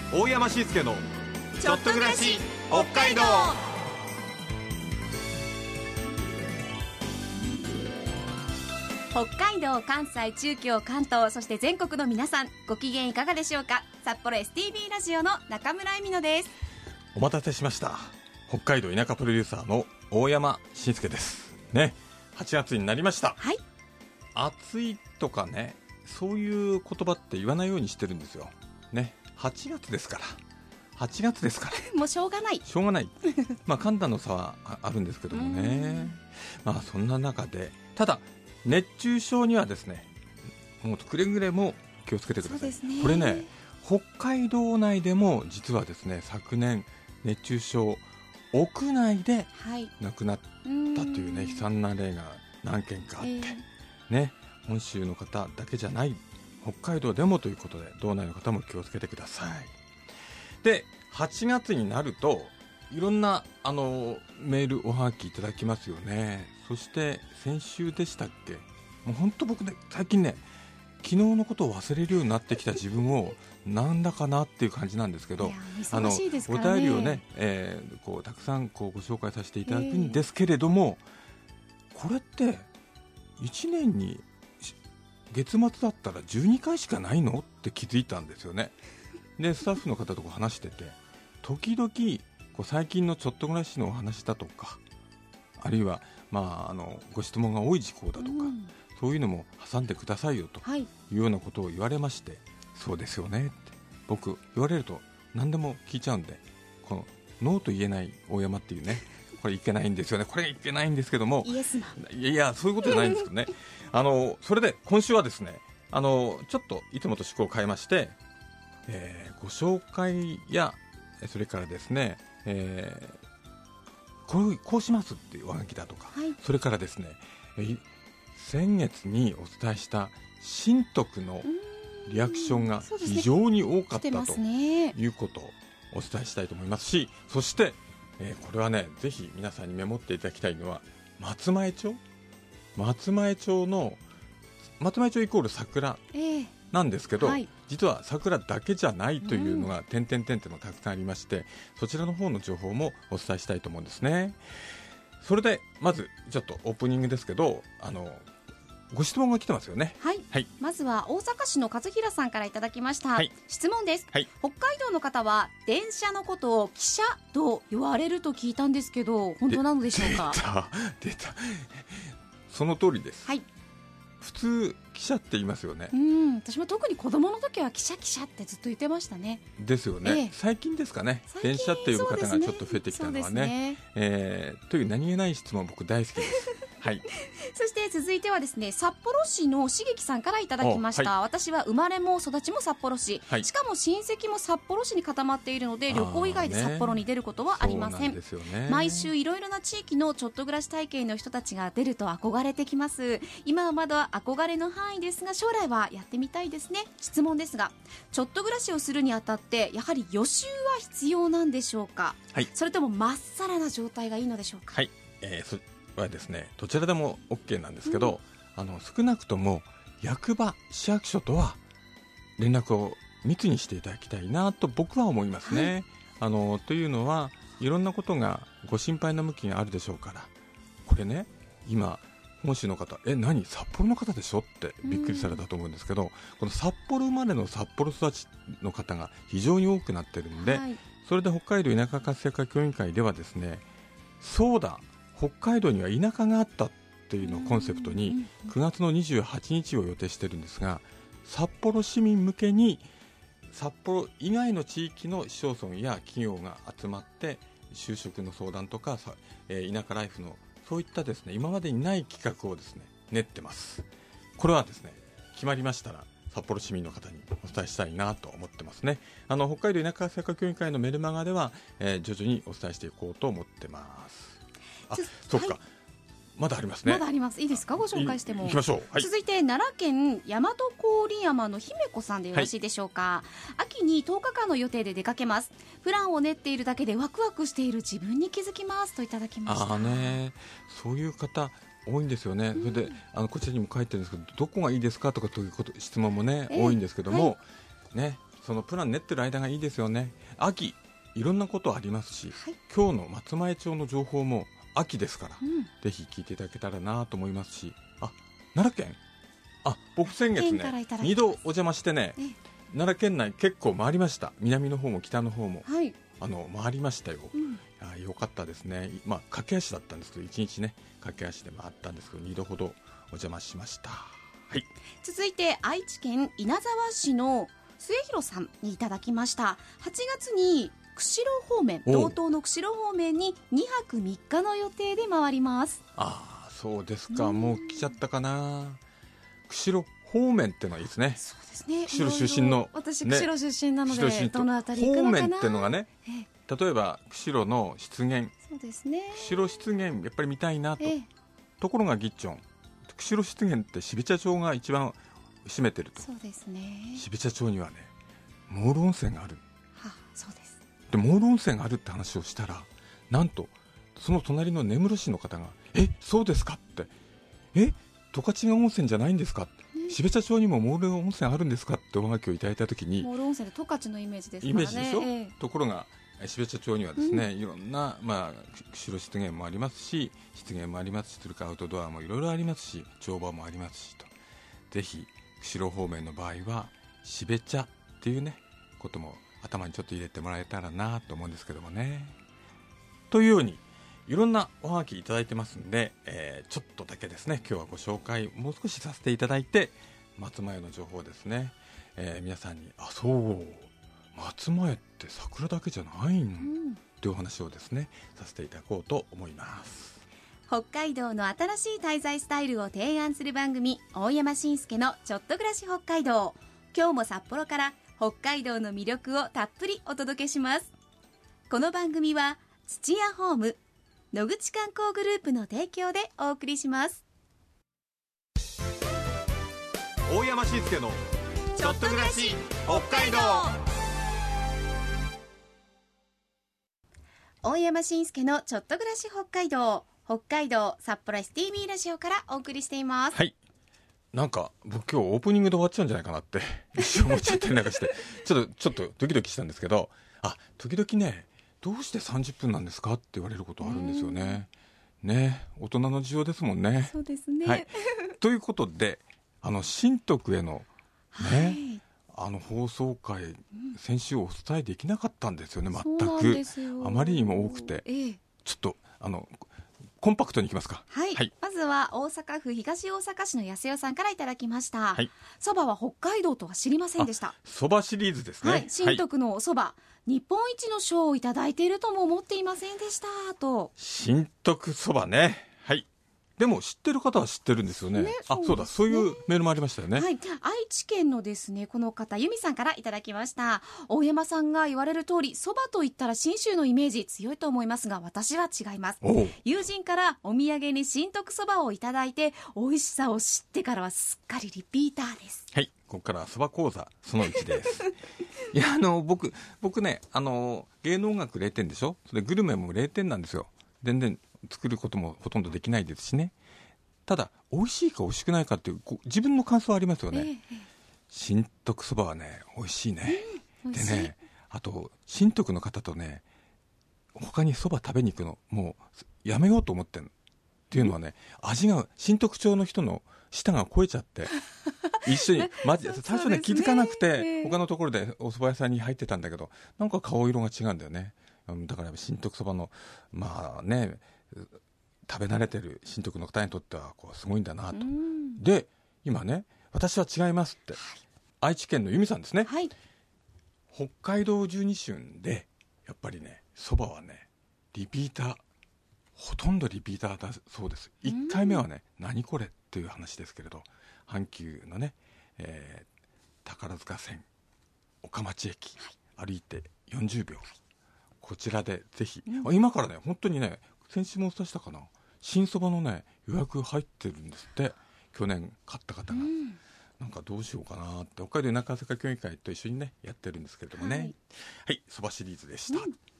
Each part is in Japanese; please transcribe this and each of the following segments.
大山慎介のちょっと暮らし北海道。 北海道、関西、中京、関東、そして全国の皆さん、ご機嫌いかがでしょうか。札幌 STB ラジオの中村恵美乃です。 お待たせしました。北海道田舎プロデューサーの大山慎介ですね。8月になりました。 はい。 暑いとかね、そういう言葉って言わないようにしてるんですよね。8月ですから8月ですからもうしょうがないまあ寒暖の差はあるんですけどもね。まあそんな中で、ただ熱中症にはですね、もうくれぐれも気をつけてください。 そうですね。 これね、北海道内でも実はですね、昨年熱中症屋内で亡くなったというね、悲惨な例が何件かあって、ね、本州の方だけじゃない、北海道でもということで、道内の方も気をつけてください。で、8月になるといろんなメールおはがきいただきますよね。そして先週でしたっけ、もう本当僕ね、最近ね、昨日のことを忘れるようになってきた自分をなんだかなっていう感じなんですけど、 忙しいですからね、 お便りをね、こうたくさんこうご紹介させていただくんですけれども、これって1年に月末だったら12回しかないのって気づいたんですよね。でスタッフの方と話してて、時々こう最近のちょっと暮らしのお話だとか、あるいは、ご質問が多い事項だとか、そういうのも挟んでくださいよというようなことを言われまして、そうですよねって僕言われると何でも聞いちゃうんで、このノーと言えない大山っていうね、これいけないんですよね。これいけないんですけども、 イエスマン、 いやそういうことじゃないんですけどねそれで今週はですね、ちょっといつもと趣向を変えまして、ご紹介やそれからですね、こうしますっていうおはがきだとか、それからですね、先月にお伝えした新徳のリアクションが非常に多かったということをお伝えしたいと思いますし、そして、これはね、ぜひ皆さんにメモっていただきたいのは、松前町イコール桜なんですけど、実は桜だけじゃないというのが点々点々もたくさんありまして、そちらの方の情報もお伝えしたいと思うんですね。それでまずちょっとオープニングですけど、ご質問が来てますよね。 まずは大阪市の和平さんからいただきました、質問です、北海道の方は電車のことを汽車と言われると聞いたんですけど、本当なのでしょうか。 出たその通りです。普通汽車って言いますよね。 私も特に子供の時は汽車ってずっと言ってましたね。 ですよね、最近ですかね、電車って呼ぶ方がちょっと増えてきたのはね、という何気ない質問、僕大好きですそして続いてはですね、札幌市のしげきさんからいただきました、私は生まれも育ちも札幌市、しかも親戚も札幌市に固まっているので、旅行以外で札幌に出ることはありません。毎週いろいろな地域のちょっと暮らし体験の人たちが出ると憧れてきます。今はまだ憧れの範囲ですが、将来はやってみたいですね。質問ですが、ちょっと暮らしをするにあたってやはり予習は必要なんでしょうか、それともまっさらな状態がいいのでしょうか。 それはですね、どちらでも OK なんですけど、少なくとも役場市役所とは連絡を密にしていただきたいなと僕は思いますね。というのは、いろんなことがご心配な向きがあるでしょうから。これね、今本州の方、何札幌の方でしょってびっくりされたと思うんですけど、この札幌生まれの札幌育ちの方が非常に多くなってるんで、それで北海道田舎活性化協議会ではですね、そうだ北海道には田舎があったっていうのをコンセプトに9月の28日を予定してるんですが、札幌市民向けに札幌以外の地域の市町村や企業が集まって就職の相談とか、田舎ライフのそういったですね、今までにない企画をですね練ってます。これはですね、決まりましたら札幌市民の方にお伝えしたいなと思ってますね。北海道田舎活性化協議会のメルマガでは、徐々にお伝えしていこうと思ってます。そうか、まだありますね。 まだあります。いいですか、ご紹介しても。 いきましょう。 続いて奈良県大和郡山の姫子さんでよろしいでしょうか。秋に10日間の予定で出かけます。プランを練っているだけでワクワクしている自分に気づきますといただきました。 そういう方多いんですよね。それでこちらにも書いてるんですけど、どこがいいですかとかという質問もね、多いんですけども、 そのプラン練ってる間がいいですよね。秋いろんなことありますし、 はい、 今日の松前町の情報も秋ですから、 うん、 ぜひ聞いていただけたらなと思いますし、奈良県、僕先月ね2度お邪魔してね、奈良県内結構回りました。南の方も北の方も、 はい、 回りましたよ、 うん、 よかったですね。駆け足だったんですけど、1日ね駆け足で回ったんですけど、2度ほどお邪魔しました。はい、 続いて愛知県稲沢市の末広さんにいただきました。8月に釧路方面、道東の釧路方面に2泊3日の予定で回ります。 そうですか、もう来ちゃったかな。釧路方面ってのはいいですね。 そうですね、 釧路出身の、 私釧路出身なので、どのあたり行く方のかな。 面ってのがね、例えば釧路の湿原、 そうですね、 釧路湿原やっぱり見たいなと、ところがギッチョン、釧路湿原って標茶町が一番占めてると。 そうですね、 標茶町にはねモール温泉がある。 そうです。 でモール温泉があるって話をしたら、なんとその隣の根室市の方がそうですかって、十勝温泉じゃないんですか、標茶町にもモール温泉あるんですかっておはがきをいただいたときに、 モール温泉って十勝のイメージですからね。 イメージでしょ、ところが標茶町にはですね、いろんな、釧路湿原もありますし、湿原もありますし、それからアウトドアもいろいろありますし、乗馬もありますしと、ぜひ釧路方面の場合は標茶っていうねことも頭にちょっと入れてもらえたらなと思うんですけどもね。というようにいろんなおはがきいただいてますんで、ちょっとだけですね今日はご紹介もう少しさせていただいて、松前の情報ですね、皆さんにそう松前って桜だけじゃないん、というお話をですねさせていただこうと思います。 北海道の新しい滞在スタイルを提案する番組、大山伸介のちょっと暮らし北海道。今日も札幌から北海道の魅力をたっぷりお届けします。この番組は土屋ホーム、野口観光グループの提供でお送りします。 大山伸介のちょっと暮らし北海道。大山伸介のちょっと暮らし北海道、北海道札幌 STB ラジオからお送りしています。 はい、なんか僕今日オープニングで終わっちゃうんじゃないかなって一瞬思っちゃったりなんかしてちょっとドキドキしたんですけど、時々ねどうして30分なんですかって言われることあるんですよね。大人の事情ですもんね。 そうですね、 はい、ということで新徳へのね、放送回、先週お伝えできなかったんですよね。全くあまりにも多くて、ちょっとコンパクトにいきますか。 はい、まずは大阪府東大阪市の安代さんからいただきました。そばは北海道とは知りませんでした。 そばシリーズですね。 新徳のおそば、日本一の賞をいただいているとも思っていませんでしたと。 新徳そばね、でも知ってる方は知ってるんですよね。そうだ、そういうメールもありましたよね。 愛知県のですね、この方由美さんからいただきました。大山さんが言われる通り、そばといったら信州のイメージ強いと思いますが、私は違います。友人からお土産に新徳そばをいただいて、美味しさを知ってからはすっかりリピーターです。 ここからはそば講座その1ですいや僕ね芸能学0点でしょ。それグルメも0点なんですよ。全然作ることもほとんどできないですしね。ただ美味しいか美味しくないかっていう自分の感想はありますよね。新徳そばはね美味しいね、でね、あと新徳の方とね他にそば食べに行くのもうやめようと思ってるっていうのはね、味が新徳町の人の舌が超えちゃって一緒に最初ね気づかなくて、他のところでお蕎麦屋さんに入ってたんだけど、なんか顔色が違うんだよね。だから新徳そばの食べ慣れてる新徳の方にとってはすごいんだなと。で今ね、私は違いますって、愛知県の由美さんですね、北海道十二春でやっぱりねそばはねリピーター、ほとんどリピーターだそうです。1回目はね何これっていう話ですけれど、阪急のね、宝塚線岡町駅、歩いて40秒、こちらでぜひ、今からね本当にね先週もお伝えしたかな、新そばのね予約入ってるんですって。去年買った方が、なんかどうしようかなって、北海道田舎朝霞協議会と一緒にねやってるんですけれどもね。そばシリーズでした。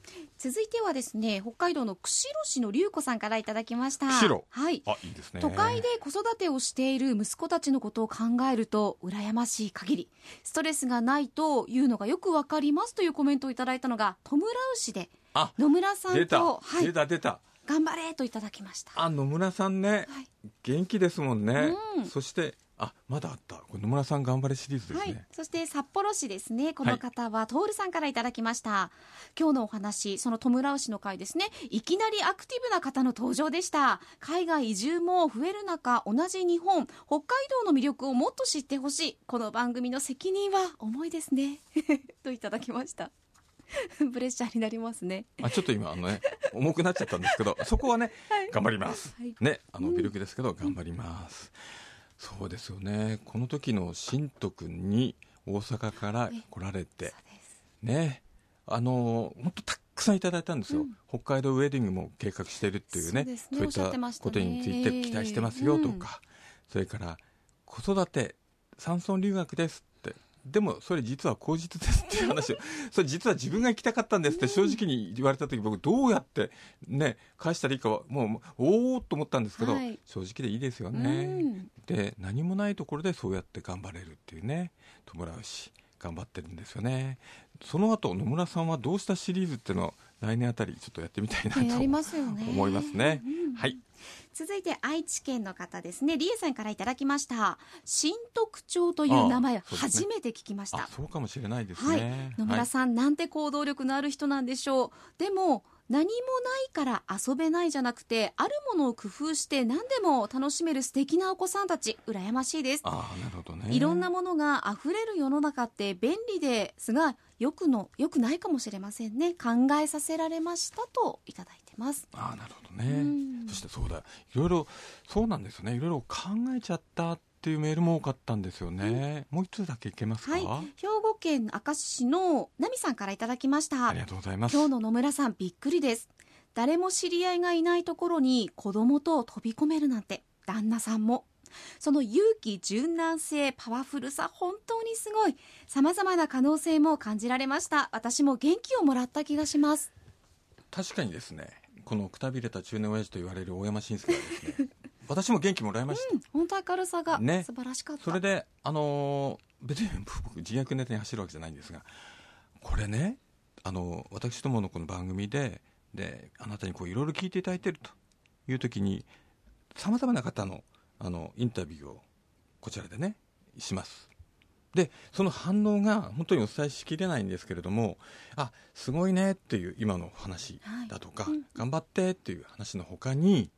続いてはですね、北海道の釧路市の龍子さんからいただきました。 釧路、 はい、 いいですね。 都会で子育てをしている息子たちのことを考えると羨ましい限り、ストレスがないというのがよくわかりますというコメントをいただいたのがトムラウシで野村さんと、 出た頑張れといただきました。 野村さんね、元気ですもんね、そしてまだあった、これ野村さん頑張れシリーズですね。 そして札幌市ですね、この方は徹さんからいただきました。今日のお話、そのトムラウシの回ですね、いきなりアクティブな方の登場でした。海外移住も増える中、同じ日本北海道の魅力をもっと知ってほしい、この番組の責任は重いですねといただきました。プレッシャーになりますね。 ちょっと今重くなっちゃったんですけどそこはね、頑張ります、ね、微力ですけど頑張ります、そうですよね。この時の新斗くんに大阪から来られてね、本当たくさんいただいたんですよ、北海道ウェディングも計画しているっていうね、そういったことについて期待してますよとか、それから子育て山村留学ですって、でもそれ実は口実ですっていう話をそれ実は自分が行きたかったんですって正直に言われた時、僕どうやってね返したらいいかはもうおおと思ったんですけど、正直でいいですよね、で何もないところでそうやって頑張れるっていうね、トムラウシ頑張ってるんですよね。その後野村さんはどうしたシリーズっていうのを来年あたりちょっとやってみたいなと思いますね。はい、 続いて愛知県の方ですね、リエさんからいただきました。新特徴という名前、初めて聞きました。 そうかもしれないですね、 野村さん、なんて行動力のある人なんでしょう。でも何もないから遊べないじゃなくて、あるものを工夫して何でも楽しめる素敵なお子さんたち、羨ましいです。 なるほどね。 いろんなものが溢れる世の中って便利ですが、よくないかもしれませんね。考えさせられましたといただいてます。 なるほどね。そしてそうだ、いろいろそうなんですよね。いろいろ考えちゃったっていうメールも多かったんですよね。もう一つだけいけますか。兵庫県明石市のナミさんからいただきました。 ありがとうございます。 今日の野村さん、びっくりです。誰も知り合いがいないところに子供と飛び込めるなんて。旦那さんもその勇気、柔軟性、パワフルさ、本当にすごい。さまざまな可能性も感じられました。私も元気をもらった気がします。 確かにですね、このくたびれた中年親父と言われる大山晋介はですね私も元気もらいました、 本当明るさが素晴らしかった、 それで別に僕自虐ネタに走るわけじゃないんですが、これね、私どものこの番組であなたにいろいろ聞いていただいているという時に、さまざまな方のインタビューをこちらでねします。でその反応が本当にお伝えしきれないんですけれども、すごいねっていう今の話だとか、頑張ってっていう話の他に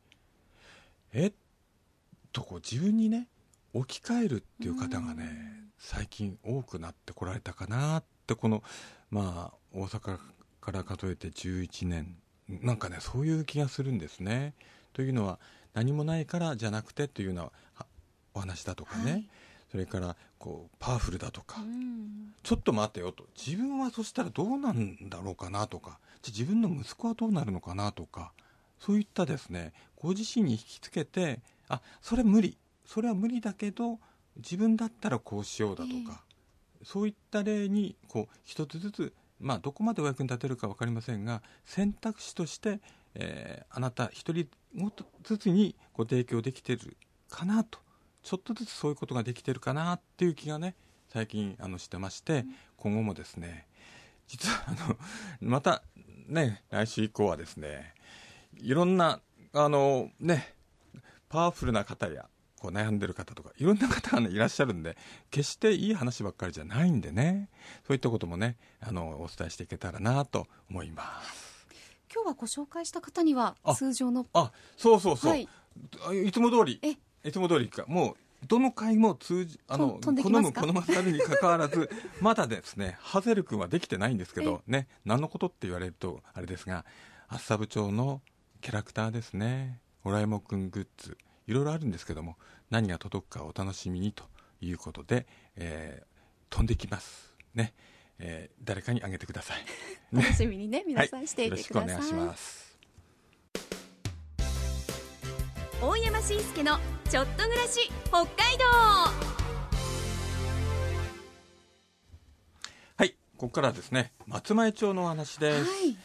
自分にね置き換えるっていう方がね、最近多くなってこられたかなって、この大阪から数えて11年なんかね、そういう気がするんですね。というのは何もないからじゃなくてというようなお話だとかね、それからパワフルだとか、ちょっと待てよと、自分はそしたらどうなんだろうかなとか、自分の息子はどうなるのかなとか、そういったですね、ご自身に引きつけて、それは無理だけど自分だったらこうしようだとか、そういった例に一つずつ、どこまでお役に立てるか分かりませんが、選択肢として、あなた一人ずつにご提供できてるかなと、ちょっとずつそういうことができてるかなっていう気がね最近してまして、今後もですね、実はまたね来週以降はですね、いろんなパワフルな方や悩んでる方とかいろんな方が、いらっしゃるんで、決していい話ばっかりじゃないんでね、そういったこともねお伝えしていけたらなと思います。 今日はご紹介した方には通常のそう、いつも通りか、もうどの回も好まざるにかかわらずまだですねハゼル君はできてないんですけどね、何のことって言われるとあれですが、厚沢部長のキャラクターですね、ホラエモン君グッズいろいろあるんですけども、何が届くかお楽しみにということで、飛んできますね、誰かにあげてください、 楽しみにね、皆さんしていてください、 よろしくお願いします。 大山晋介のちょっと暮らし北海道。 はい、ここからはですね松前町のお話です。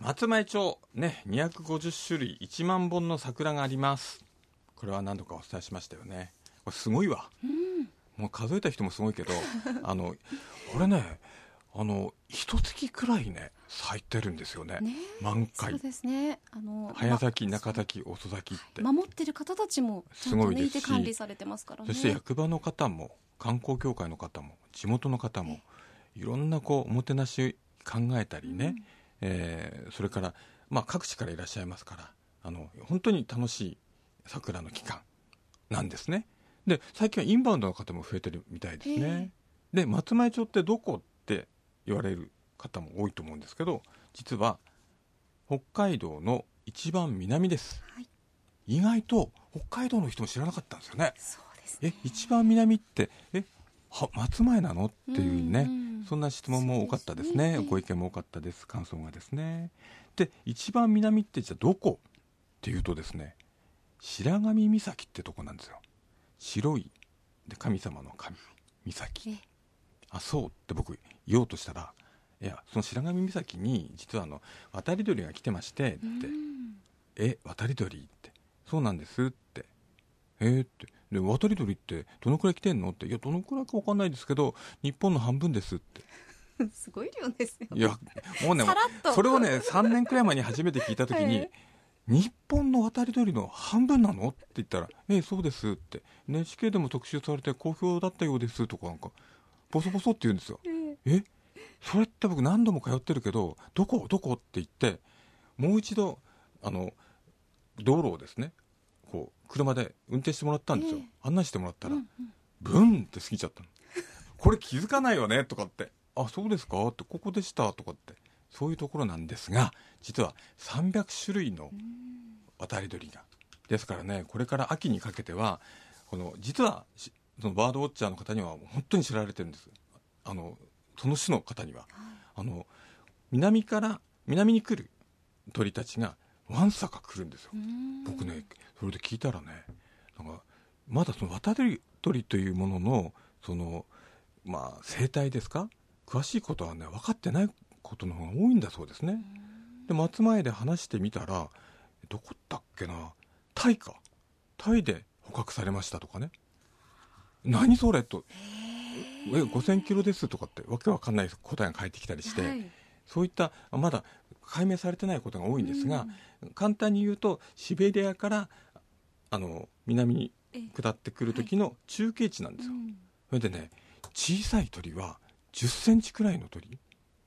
松前町ね、250種類1万本の桜があります。これは何度かお伝えしましたよね。これすごいわ、もう数えた人もすごいけどこれね、一月くらいね咲いてるんですよね、満開。 そうですね、 早咲き、中咲き、遅咲きって、 守ってる方たちもちゃんと、ね、いて管理されてますからね。 そして役場の方も観光協会の方も地元の方もいろんなおもてなし考えたりね、それから、各地からいらっしゃいますから、本当に楽しい桜の期間なんですね。で、最近はインバウンドの方も増えてるみたいですね。で、松前町ってどこって言われる方も多いと思うんですけど、実は北海道の一番南です、意外と北海道の人も知らなかったんですよね。 そうですね、 一番南って松前なのっていうね、そんな質問も多かったですね。ご意見も多かったです、感想がですね。で、一番南ってじゃあどこっていうとですね、白神岬ってとこなんですよ。白いで神様の神岬、そうって僕言おうとしたら、いや、その白神岬に実は渡り鳥が来てましてって、渡り鳥って、そうなんですって、ってで、渡り鳥ってどのくらい来てんのって、いや、どのくらいか分かんないですけど日本の半分ですってすごい量ですよね。 いや、もうね、それをね3年くらい前に初めて聞いた時に、日本の渡り鳥の半分なのって言ったら、そうですって、 NHK でも特集されて好評だったようですとか、なんかボソボソって言うんですよ。それって僕何度も通ってるけど、どこって言って、もう一度道路をですね、車で運転してもらったんですよ、案内してもらったら、ブンって過ぎちゃったの。これ気づかないよねとかって、そうですかって、ここでしたとかって、そういうところなんですが、実は300種類の渡り鳥が、ですからね、これから秋にかけては実はそのバードウォッチャーの方には本当に知られてるんです。その種の方には、南に来る鳥たちがわんさか来るんですよ。僕ね、それで聞いたらね、なんかまだその渡り鳥というものの生態ですか、詳しいことはね分かってないことの方が多いんだそうですね。で、松前で話してみたら、どこだっけな、タイで捕獲されましたとかね、何それと、5000キロですとかってわけわかんない答えが返ってきたりして、そういったまだ解明されてないことが多いんですが、簡単に言うとシベリアから南に下ってくる時の中継地なんですよ。それでね、小さい鳥は10センチくらいの鳥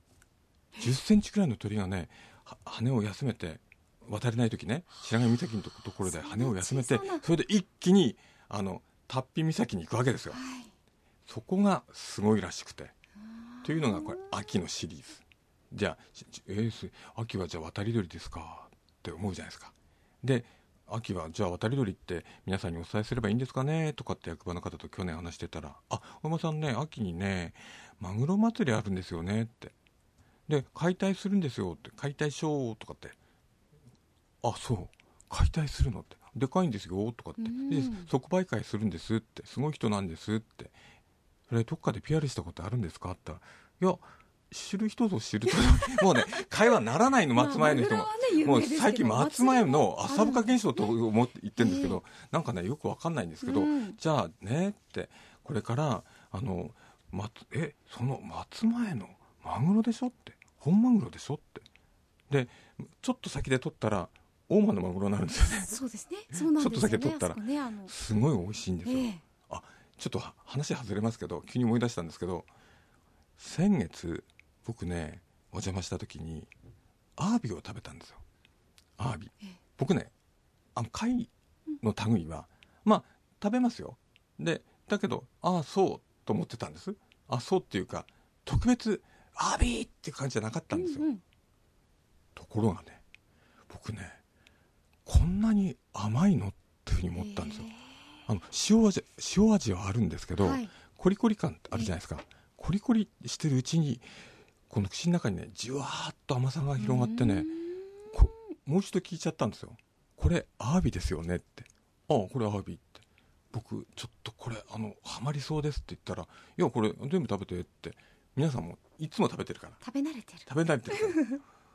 がね、羽を休めて、渡れない時ね、白神岬のところで羽を休めて、それで一気にタッピ岬に行くわけですよ。そこがすごいらしくて、というのがこれ秋のシリーズ。じゃあ、秋はじゃあ渡り鳥ですかって思うじゃないですか。で、秋はじゃあ渡り鳥って皆さんにお伝えすればいいんですかねとかって役場の方と去年話してたら、大山さんね、秋にねマグロ祭りあるんですよねって、で解体するんですよって、解体ショーとかって、そう解体するのってでかいんですよとかって、で即売会するんですって、すごい人なんですって、それどっかで PR したことあるんですかって言ったら、いや、知る人ぞ知るともうね、会話ならないの、松前の人も、もう最近松前の朝深現象と思って言ってるんですけど、なんかねよくわかんないんですけど、じゃあねって、これからその松前のマグロでしょって、本マグロでしょって、でちょっと先で取ったら大間のマグロになるんですよね。 そうですね、そうなんですよね、 ちょっと先で取ったらすごい美味しいんですよ。ちょっと話外れますけど、急に思い出したんですけど、先月僕ねお邪魔した時にアワビを食べたんですよ。アワビ、僕ね貝の類は食べますよ。でだけどそうと思ってたんです。そうっていうか、特別アワビっていう感じじゃなかったんですよ。ところがね、僕ね、こんなに甘いのっていうふうに思ったんですよ。塩味はあるんですけど、コリコリ感ってあるじゃないですか。コリコリしてるうちにこの口の中にねじわーっと甘さが広がってね、もう一度聞いちゃったんですよ。これアワビですよねって。これアワビって、僕ちょっとこれハマりそうですって言ったら、いやこれ全部食べてって、皆さんもいつも食べてるから、 食べ慣れてるから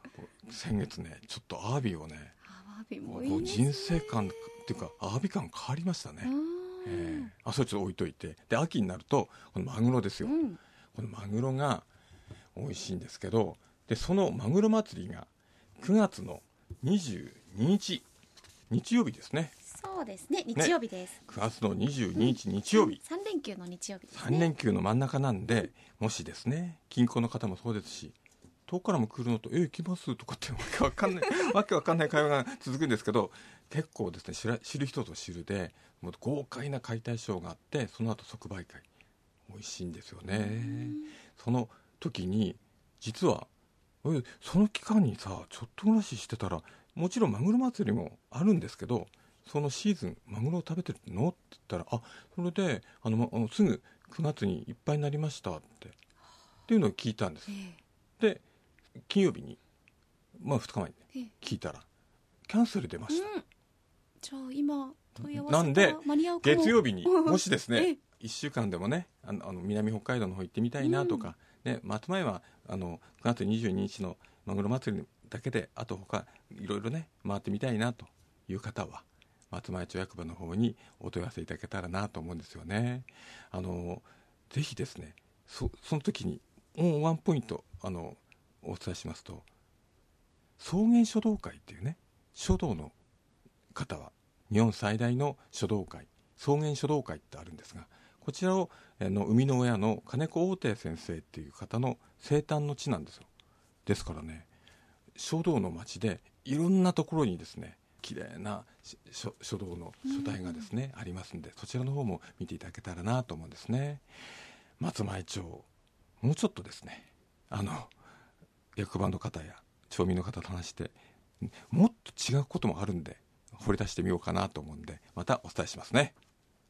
先月ねちょっとアワビをね、 アワビもいいですね。 人生観っていうかアワビ感変わりましたね。それちょっと置いといて、で秋になるとこのマグロですよ、このマグロが美味しいんですけど、でそのマグロ祭りが9月の22日日曜日ですね。 そうですね、日曜日です、 9月の22日日曜日、 3連休の日曜日ですね。 3連休の真ん中なんで、もしですね近郊の方もそうですし、遠くからも来るのと行きますとかってわけわかんないわけわかんない会話が続くんですけど、結構ですね知る人ぞ知るで、もう豪快な解体ショーがあって、その後即売会美味しいんですよね。その時に実はその期間にさちょっと暮らししてたら、もちろんマグロ祭りもあるんですけど、そのシーズンマグロを食べてるのって言ったら、それですぐ9月にいっぱいになりましたっていうのを聞いたんです、で金曜日に、2日前に、聞いたらキャンセル出ました、 じゃあ今問い合わせなんで間に合うかも。 月曜日にもしですね1週間でもね南北海道の方行ってみたいなとか、松前は9月22日のマグロ祭りだけで、あと他いろいろね回ってみたいなという方は松前町役場の方にお問い合わせいただけたらなと思うんですよね。ぜひですね その時にワンポイントお伝えしますと、草原書道会っていうね、書道の方は日本最大の書道会、草原書道会ってあるんですが、こちらを生みの親の金子大亭先生っていう方の生誕の地なんですよ。ですからね、書道の町でいろんなところにですね綺麗な書道の書体がですね、ありますんで、そちらの方も見ていただけたらなと思うんですね。松前町、もうちょっとですね役場の方や町民の方と話して、もっと違うこともあるんで掘り出してみようかなと思うんで、またお伝えしますね。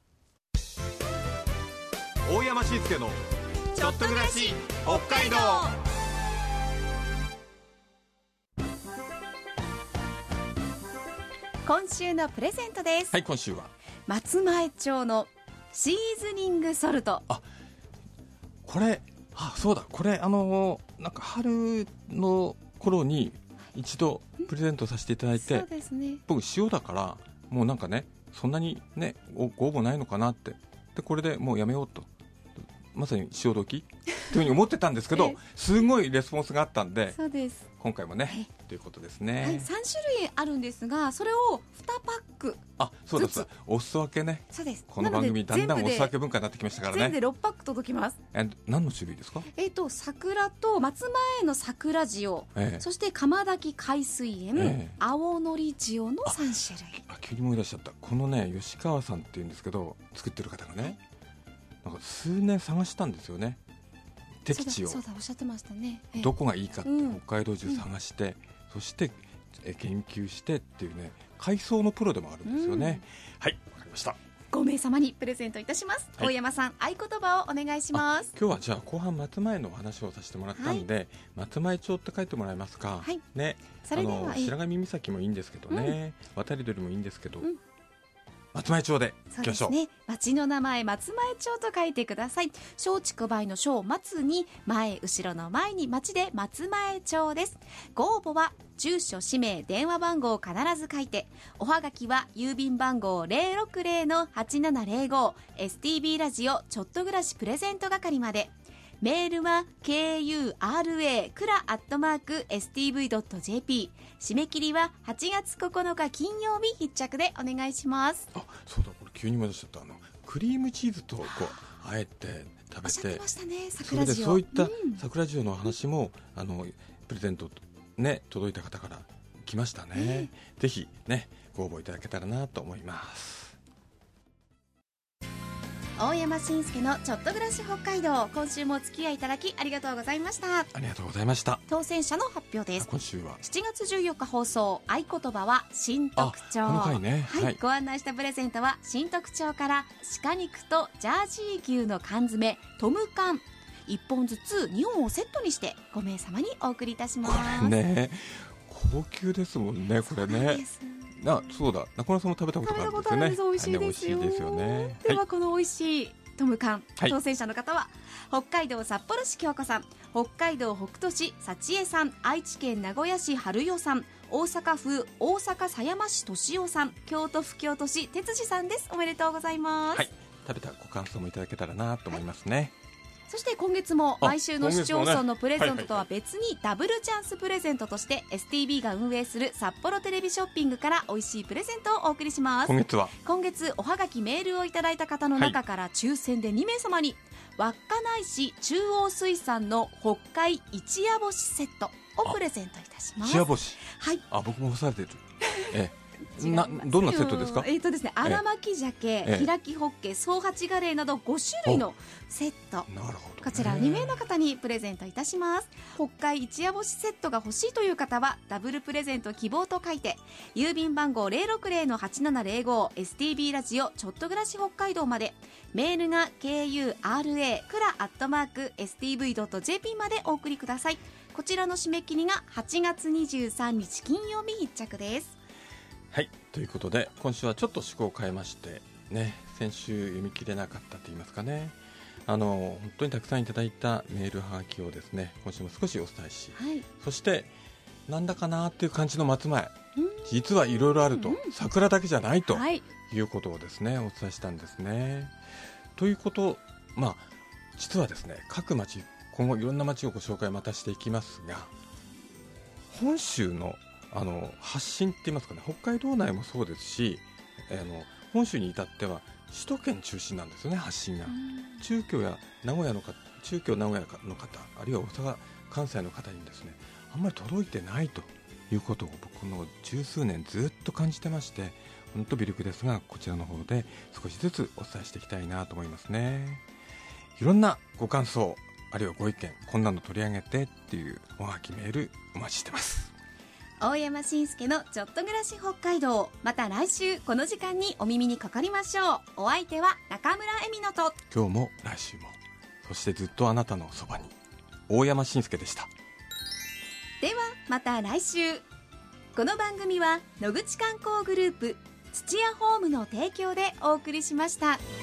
大山慎介のちょっと暮らし北海道。 今週のプレゼントです。 はい、今週は松前町のシーズニングソルト。 これそうだ、これなんか春の頃に一度プレゼントさせていただいて、 そうですね、 僕塩だからもうなんかねそんなにねご応募ないのかなって、でこれでもうやめようと、まさに潮時というふうに思ってたんですけどすごいレスポンスがあったんで、 そうです、 今回もねということですね。 はい、3種類あるんですが、それを2パック、 そうです、お裾分けね。 そうです、 この番組だんだんお裾分け文化になってきましたからね。 全部で6パック届きます。 何の種類ですか？ 桜と松前の桜塩、そして釜炊き海水塩、青のり塩の3種類。 急に思い出しちゃった。このね吉川さんっていうんですけど、作ってる方がね、なんか数年探したんですよね、適地を。 そうだおっしゃってましたね。 どこがいいかって北海道中探して、そして研究してっていうね、海藻のプロでもあるんですよね。はい、わかりました。 5名様にプレゼントいたします。大山さん、合言葉をお願いします。 今日はじゃあ後半松前のお話をさせてもらったんで、松前町って書いてもらえますか。 はい、 ね、 それでは白神岬もいいんですけどね、渡り鳥もいいんですけど、松前町で行きましょう。 そうですね、町の名前松前町と書いてください。松竹梅の松、松に前後ろの前に町で松前町です。ご応募は住所氏名電話番号を必ず書いて、おはがきは郵便番号 060-8705 STB ラジオちょっと暮らしプレゼント係まで。メールは kura@stv.jp、 締め切りは8月9日金曜日必着でお願いします。 そうだ、これ急に戻しちゃった。クリームチーズとあえて食べて、 おっしゃってましたね、 そ桜塩。 れでそういった桜塩の話もプレゼントね届いた方から来ましたね。ぜひねご応募いただけたらなと思います。 大山慎介のちょっと暮らし北海道、今週もお付き合いいただきありがとうございました。 ありがとうございました。 当選者の発表です。 今週は 7月14日放送、合言葉は新特徴。 この回ね、 ご案内したプレゼントは新特徴から鹿肉とジャージー牛の缶詰トムカン1本ずつ2本をセットにして5名様にお送りいたします。 これね高級ですもんね、これね。そうだ、中村さんも食べたことがあるんですよね。 美味しいですよ。 美味しいですよね。 ではこの美味しいトムカン、 はい、 当選者の方は北海道札幌市京子さん、北海道北斗市幸恵さん、愛知県名古屋市春代さん、大阪府大阪狭山市敏夫さん、京都府京都市哲司さんです。おめでとうございます。 はい、食べたご感想もいただけたらなと思いますね。 そして今月も毎週の市町村のプレゼントとは別にダブルチャンスプレゼントとして STB が運営する札幌テレビショッピングから美味しいプレゼントをお送りします。今月おはがきメールをいただいた方の中から抽選で2名様に、稚内市中央水産の北海一夜干しセットをプレゼントいたします。 一夜干し、 はい、 僕も干されてるどんなセットですか？ ですね、荒巻鮭、開きホッケ、総八ガレーなど5種類のセット、 なるほど、 こちら2名の方にプレゼントいたします。北海一夜干しセットが欲しいという方はダブルプレゼント希望と書いて、郵便番号 060-8705 STB ラジオちょっと暮らし北海道まで、メールが kura@stv.jp までお送りください。こちらの締め切りが8月23日金曜日必着です。 はい、ということで今週はちょっと趣向を変えましてね、先週読み切れなかったと言いますかね、本当にたくさんいただいたメールはがきをですね、今週も少しお伝えし、 はい、 そしてなんだかなっていう感じの松前、実はいろいろあると、桜だけじゃないということをですね、お伝えしたんですね。ということ、実はですね、各町今後いろんな町をご紹介またしていきますが、本州の発信って言いますかね、北海道内もそうですし、本州に至っては首都圏中心なんですよね、発信が。中京名古屋の方、あるいは大阪関西の方にですね、あんまり届いてないということを僕の十数年ずっと感じてまして、本当微力ですがこちらの方で少しずつお伝えしていきたいなと思いますね。いろんなご感想、あるいはご意見、こんなの取り上げてっていうおはがきメールお待ちしてます。 大山慎介のちょっと暮らし北海道、また来週この時間にお耳にかかりましょう。お相手は中村恵美乃と、 今日も来週も、そしてずっとあなたのそばに、大山慎介でした。 ではまた来週。この番組は野口観光グループ土屋ホームの提供でお送りしました。